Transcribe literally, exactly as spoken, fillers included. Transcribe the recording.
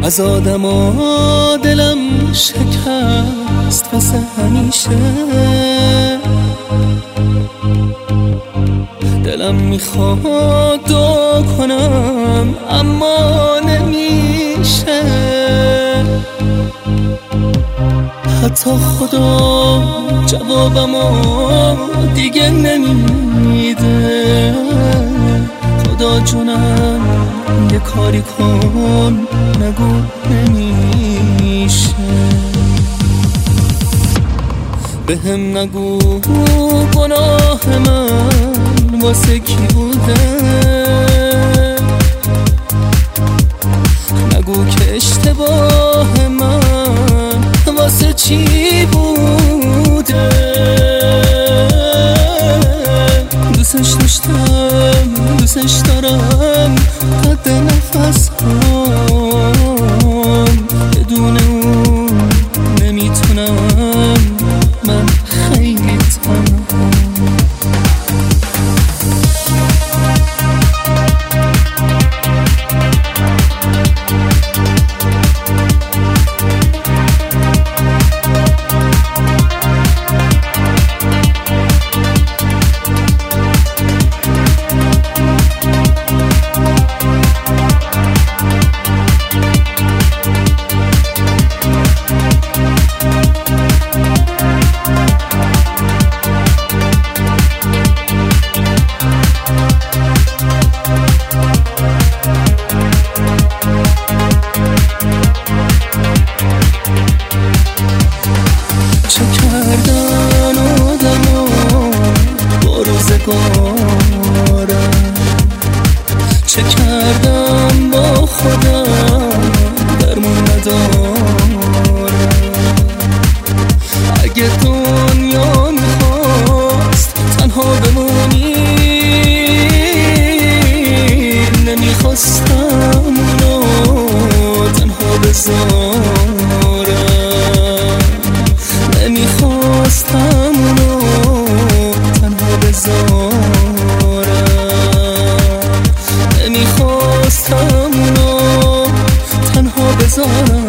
از آدم و دلم شکست واسه همیشه. دلم میخواد دعا کنم اما نمیشه. حتی خدا جوابمو دیگه نمیده. خدا جونم یه کاری کن، نگو نمیشه. به هم نگو گناه من واسه کی بوده. نگو که اشتباه من واسه چی بوده. دوستش داشتم، دوستش دارم قد نفس هم. بدون اون نمیتونم، من خیلی تنها. چه کردن آدم با روزگارم، چه کردم با خودم درمون ندارم. اگه دنیا میخواست تنها بمونی، نمیخواستم اونو تنها بذارم. نمیخواستم اونو تنها بذارم. نمیخواستم اونو تنها بذارم.